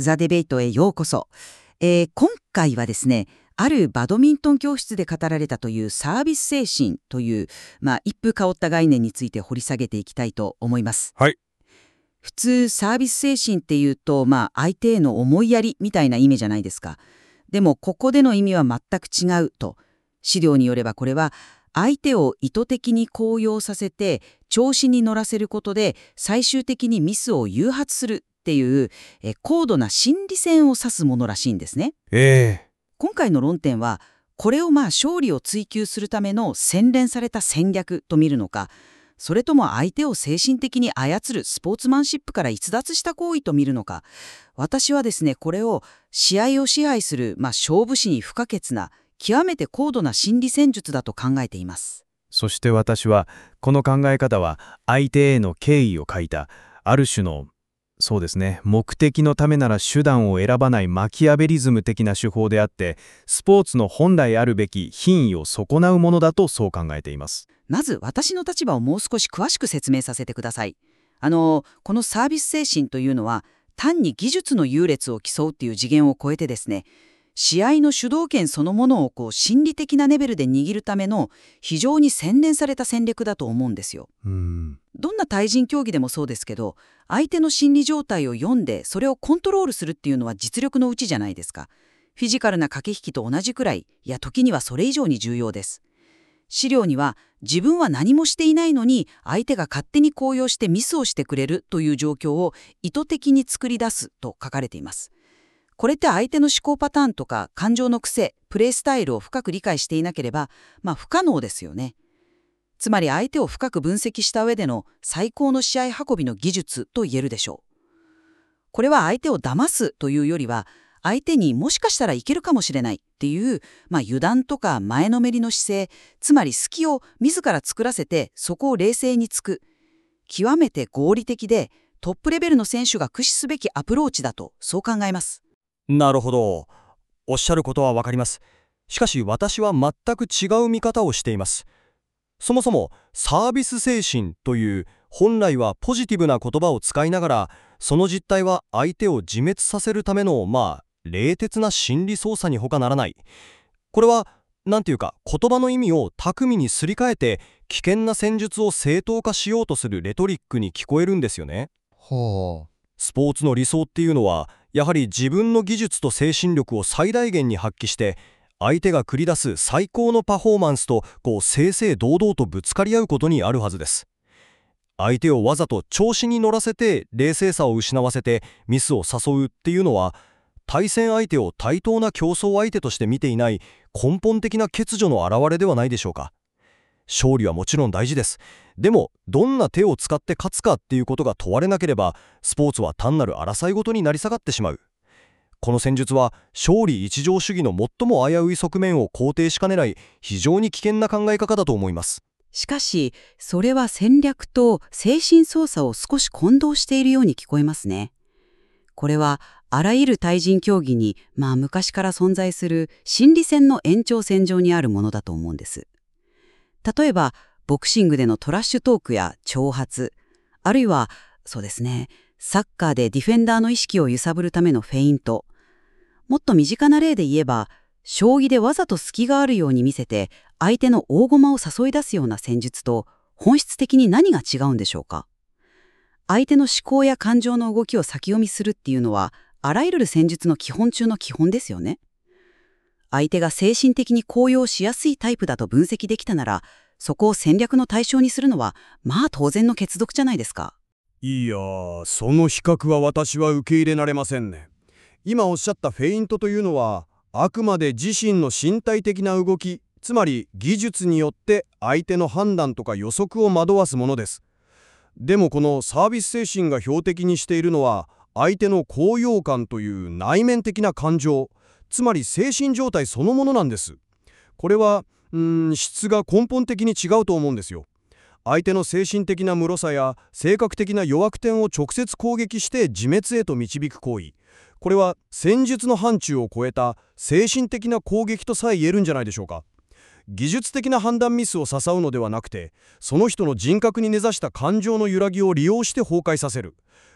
ザ・デベイトへようこそ。今回はですね、あるバドミントン教室で語られたというサービス精神という、一風変わった概念について掘り下げていきたいと思います。 はい。 普通サービス精神っていうと、相手への思いやりみたいな意味じゃないですか。でもここでの意味は全く違うと。資料によればこれは相手を意図的に高揚させて調子に乗らせることで最終的にミスを誘発するっていう高度な心理戦を指すものらしいんですね。今回の論点はこれを勝利を追求するための洗練された戦略と見るのか、それとも相手を精神的に操るスポーツマンシップから逸脱した行為と見るのか。私はですね、これを試合を支配する、勝負師に不可欠な極めて高度な心理戦術だと考えています。 そして私はこの考え方は相手への敬意を欠いたある種のそうですね、目的のためなら手段を選ばないマキアベリズム的な手法であって、スポーツの本来あるべき品位を損なうものだとそう考えています。 まず私の立場をもう少し詳しく説明させてください。このサービス精神というのは単に技術の優劣を競うっていう次元を超えてですね、試合の主導権そのものを心理的なレベルで握るための非常に洗練された戦略だと思うんですよ。どんな対人競技でもそうですけど、相手の心理状態を読んでそれをコントロールするっていうのは実力のうちじゃないですか。フィジカルな駆け引きと同じくらい、いや時にはそれ以上に重要です。資料には自分は何もしていないのに相手が勝手に高揚してミスをしてくれるという状況を意図的に作り出すと書かれています。これって相手の思考パターンとか感情の癖、プレースタイルを深く理解していなければ、不可能ですよね。つまり相手を深く分析した上での最高の試合運びの技術と言えるでしょう。これは相手を騙すというよりは、相手にもしかしたらいけるかもしれないっていう、油断とか前のめりの姿勢、つまり隙を自ら作らせてそこを冷静に突く。極めて合理的でトップレベルの選手が駆使すべきアプローチだとそう考えます。 なるほど。おっしゃることはわかります。しかし私は全く違う見方をしています。そもそもサービス精神という本来はポジティブな言葉を使いながら、その実態は相手を自滅させるための冷徹な心理操作に他ならない。これは言葉の意味を巧みにすり替えて危険な戦術を正当化しようとするレトリックに聞こえるんですよね。スポーツの理想っていうのはやはり自分の技術と精神力を最大限に発揮して相手が繰り出す最高のパフォーマンスと正々堂々とぶつかり合うことにあるはずです。相手をわざと調子に乗らせて冷静さを失わせてミスを誘うっていうのは、対戦相手を対等な競争相手として見ていない根本的な欠如の表れではないでしょうか。勝利はもちろん大事です。でもどんな手を使って勝つかっていうことが問われなければ、スポーツは単なる争いごとになり下がってしまう。この戦術は勝利一条主義の最も危うい側面を肯定しかねない非常に危険な考え方だと思います。 しかしそれは戦略と精神操作を少し混同しているように聞こえますね。これはあらゆる対人競技に昔から存在する心理戦の延長線上にあるものだと思うんです。例えばボクシングでのトラッシュトークや挑発、あるいはそうですね、サッカーでディフェンダーの意識を揺さぶるためのフェイント。もっと身近な例で言えば、将棋でわざと隙があるように見せて相手の大駒を誘い出すような戦術と本質的に何が違うんでしょうか。相手の思考や感情の動きを先読みするっていうのはあらゆる戦術の基本中の基本ですよね。相手が精神的に高揚しやすいタイプだと分析できたなら、そこを戦略の対象にするのは当然の決読じゃないですか。 いやー、その比較は私は受け入れられませんね。今おっしゃったフェイントというのはあくまで自身の身体的な動き、つまり技術によって相手の判断とか予測を惑わすものです。でもこのサービス精神が標的にしているのは相手の高揚感という内面的な感情、つまり精神状態そのものなんです。これは質が根本的に違うと思うんですよ。相手の精神的な脆さや性格的な弱点を直接攻撃して自滅へと導く行為、これは戦術の範疇を超えた精神的な攻撃とさえ言えるんじゃないでしょうか。技術的な判断ミスを誘うのではなくて、その人の人格に根ざした感情の揺らぎを利用して崩壊させる。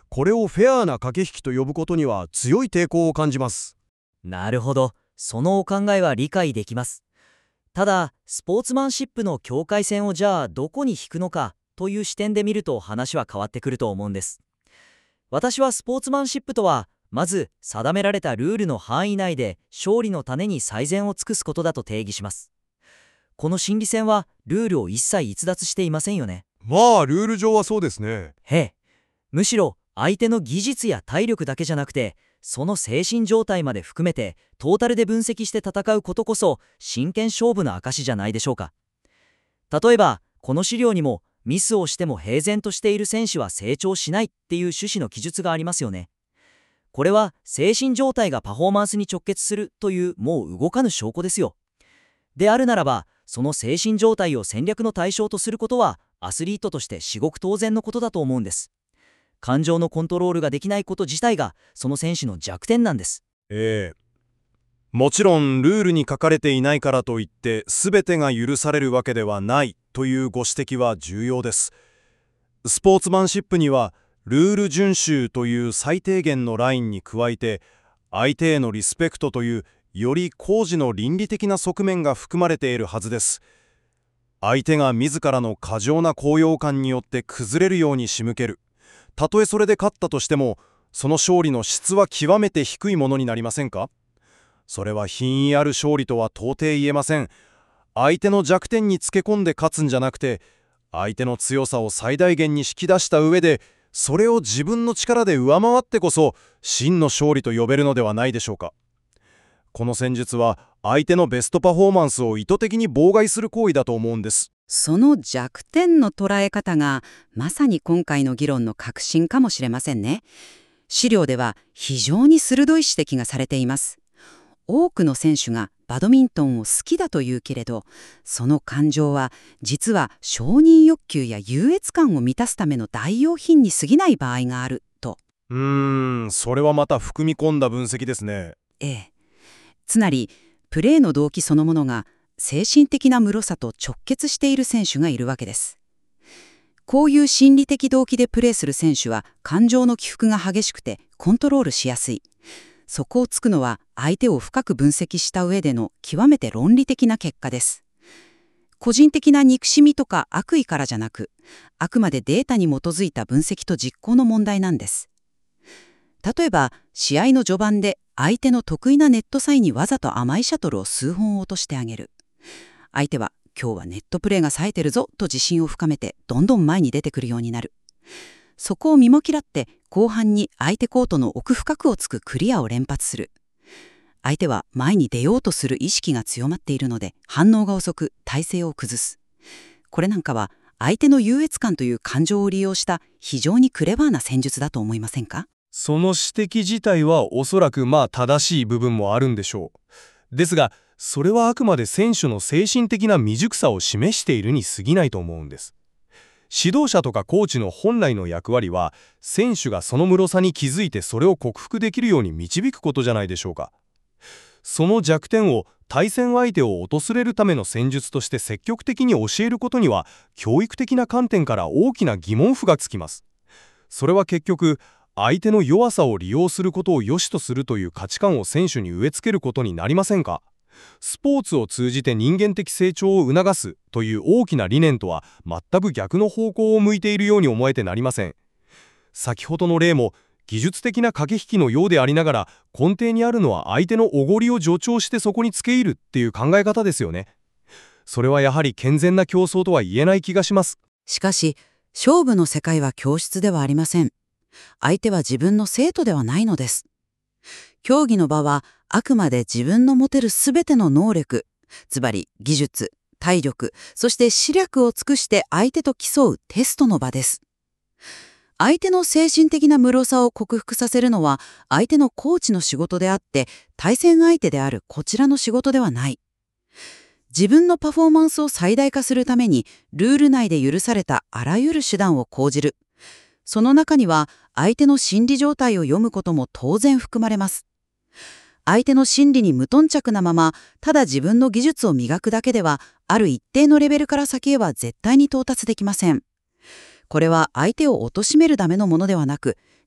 これをフェアな駆け引きと呼ぶことには強い抵抗を感じます。 なるほど。そのお考えは理解できます。ただ、スポーツマンシップの境界線をじゃあどこに引くのかという視点で見ると話は変わってくると思うんです。私はスポーツマンシップとは、まず定められたルールの範囲内で勝利のために最善を尽くすことだと定義します。この心理戦はルールを一切逸脱していませんよね。 まあルール上はそうですね。 へえ。むしろ相手の技術や体力だけじゃなくて、その精神状態まで含めてトータルで分析して戦うことこそ真剣勝負の証じゃないでしょうか。例えばこの資料にも、ミスをしても平然としている選手は成長しないっていう趣旨の記述がありますよね。これは精神状態がパフォーマンスに直結するというもう動かぬ証拠ですよ。であるならば、その精神状態を戦略の対象とすることはアスリートとして至極当然のことだと思うんです。感情のコントロールができないこと自体がその選手の弱点なんです。 もちろんルールに書かれていないからといって全てが許されるわけではないというご指摘は重要です。スポーツマンシップにはルール遵守という最低限のラインに加えて、相手へのリスペクトというより高次の倫理的な側面が含まれているはずです。相手が自らの過剰な高揚感によって崩れるように仕向ける。たとえそれで勝ったとしても、その勝利の質は極めて低いものになりませんか？それは品位ある勝利とは到底言えません。相手の弱点につけ込んで勝つんじゃなくて、相手の強さを最大限に引き出した上で、それを自分の力で上回ってこそ真の勝利と呼べるのではないでしょうか。この戦術は相手のベストパフォーマンスを意図的に妨害する行為だと思うんです。 その弱点の捉え方がまさに今回の議論の核心かもしれませんね。資料では非常に鋭い指摘がされています。多くの選手がバドミントンを好きだと言うけれど、その感情は実は承認欲求や優越感を満たすための代用品に過ぎない場合があると。 それはまた含み込んだ分析ですね。 つまりプレーの動機そのものが精神的な脆さと直結している選手がいるわけです。こういう心理的動機でプレーする選手は感情の起伏が激しくてコントロールしやすい。そこをつくのは相手を深く分析した上での極めて論理的な結果です。個人的な憎しみとか悪意からじゃなく、あくまでデータに基づいた分析と実行の問題なんです。例えば試合の序盤で相手の得意なネットサイにわざと甘いシャトルを数本落としてあげる。相手は今日はネットプレーが冴えてるぞと自信を深めてどんどん前に出てくるようになる。そこを見も嫌って後半に相手コートの奥深くをつくクリアを連発する。相手は前に出ようとする意識が強まっているので反応が遅く体勢を崩す。これなんかは相手の優越感という感情を利用した非常にクレバーな戦術だと思いませんか？ その指摘自体はおそらく正しい部分もあるんでしょう。ですが、それはあくまで選手の精神的な未熟さを示しているに過ぎないと思うんです。指導者とかコーチの本来の役割は、選手がその脆さに気づいてそれを克服できるように導くことじゃないでしょうか。その弱点を対戦相手を訪れるための戦術として積極的に教えることには、教育的な観点から大きな疑問符がつきます。それは結局、相手の弱さを利用することを良しとするという価値観を選手に植え付けることになりませんか？スポーツを通じて人間的成長を促すという大きな理念とは全く逆の方向を向いているように思えてなりません。先ほどの例も技術的な駆け引きのようでありながら、根底にあるのは相手のおごりを助長してそこにつけ入るっていう考え方ですよね。それはやはり健全な競争とは言えない気がします。 しかし勝負の世界は教室ではありません。相手は自分の生徒ではないのです。競技の場はあくまで自分の持てるすべての能力、つまり技術、体力、そして視力を尽くして相手と競うテストの場です。相手の精神的な脆さを克服させるのは相手のコーチの仕事であって、対戦相手であるこちらの仕事ではない。自分のパフォーマンスを最大化するためにルール内で許されたあらゆる手段を講じる。その中には相手の心理状態を読むことも当然含まれます。相手の心理に無頓着なまま、ただ自分の技術を磨くだけでは、ある一定のレベルから先へは絶対に到達できません。これは相手を貶めるためのものではなく、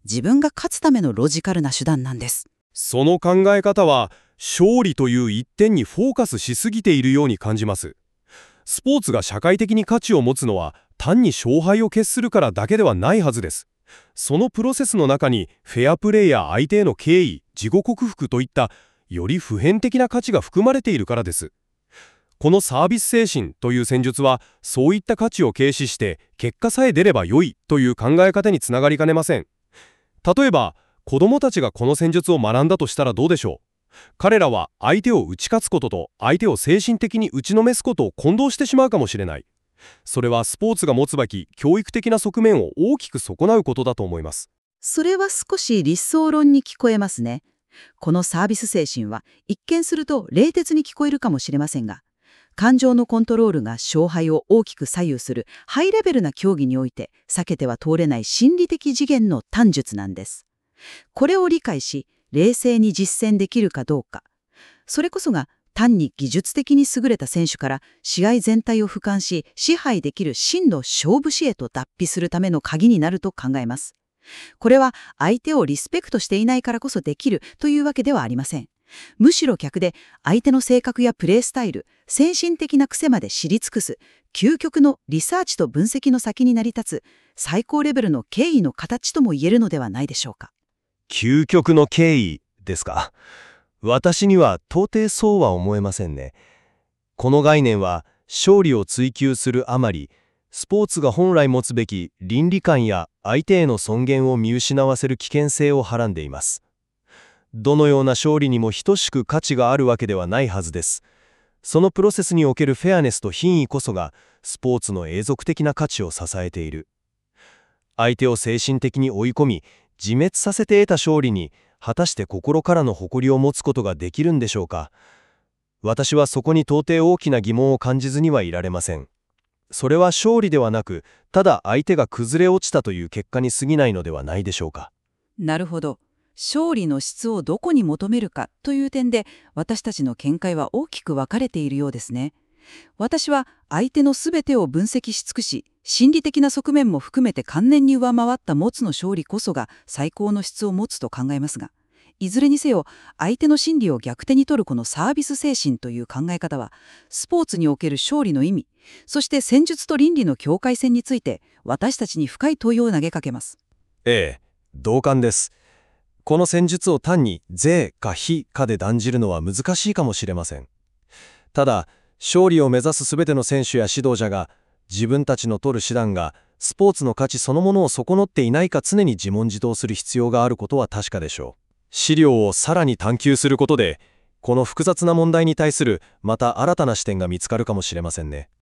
自分が勝つためのロジカルな手段なんです。 その考え方は、勝利という一点にフォーカスしすぎているように感じます。スポーツが社会的に価値を持つのは、単に勝敗を決するからだけではないはずです。そのプロセスの中に、フェアプレーや相手への敬意、自己克服といった、より普遍的な価値が含まれているからです。このサービス精神という戦術は、そういった価値を軽視して、結果さえ出れば良いという考え方につながりかねません。例えば、子供たちがこの戦術を学んだとしたらどうでしょう。彼らは相手を打ち勝つことと相手を精神的に打ちのめすことを混同してしまうかもしれない。それはスポーツが持つべき教育的な側面を大きく損なうことだと思います。 それは少し理想論に聞こえますね。このサービス精神は一見すると冷徹に聞こえるかもしれませんが、感情のコントロールが勝敗を大きく左右するハイレベルな競技において避けては通れない心理的次元の短術なんです。これを理解し、冷静に実践できるかどうか。それこそが単に技術的に優れた選手から試合全体を俯瞰し、支配できる真の勝負師へと脱皮するための鍵になると考えます。これは相手をリスペクトしていないからこそできるというわけではありません。むしろ逆で、相手の性格やプレースタイル、精神的な癖まで知り尽くす、究極のリサーチと分析の先に成り立つ、最高レベルの敬意の形とも言えるのではないでしょうか。 究極の敬意ですか。私には到底そうは思えませんね。この概念は勝利を追求するあまり、スポーツが本来持つべき倫理観や相手への尊厳を見失わせる危険性をはらんでいます。どのような勝利にも等しく価値があるわけではないはずです。そのプロセスにおけるフェアネスと品位こそがスポーツの永続的な価値を支えている。相手を精神的に追い込み、自滅させて得た勝利に果たして心からの誇りを持つことができるんでしょうか。私はそこに到底大きな疑問を感じずにはいられません。それは勝利ではなく、ただ相手が崩れ落ちたという結果に過ぎないのではないでしょうか。 なるほど。勝利の質をどこに求めるかという点で、私たちの見解は大きく分かれているようですね。私は相手のすべてを分析し尽くし、心理的な側面も含めて完全に上回った持つの勝利こそが最高の質を持つと考えますが、いずれにせよ相手の心理を逆手に取るこのサービス精神という考え方は、スポーツにおける勝利の意味、そして戦術と倫理の境界線について私たちに深い問いを投げかけます。 ええ、同感です。この戦術を単に是か非かで断じるのは難しいかもしれません。ただ、勝利を目指すすべての選手や指導者が、自分たちの取る手段がスポーツの価値そのものを損なっていないか常に自問自答する必要があることは確かでしょう。資料をさらに探求することで、この複雑な問題に対するまた新たな視点が見つかるかもしれませんね。